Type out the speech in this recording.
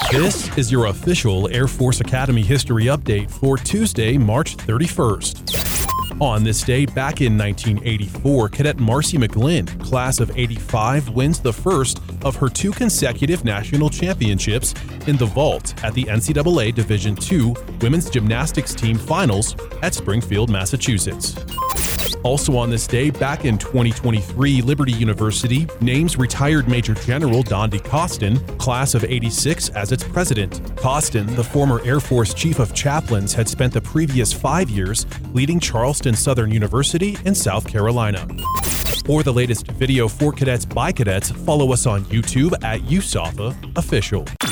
This is your official Air Force Academy history update for Tuesday, March 31st. On this day, back in 1984, Cadet Marcy McGlynn, class of '85, wins the first of her 2 consecutive national championships in the vault at the NCAA Division II Women's Gymnastics Team Finals at Springfield, Massachusetts. Also on this day, back in 2023, Liberty University names retired Major General Don D. Costin, class of '86, as its president. Costin, the former Air Force Chief of Chaplains, had spent the previous 5 years leading Charleston Southern University in South Carolina. For the latest video for cadets by cadets, follow us on YouTube at USAFA Official.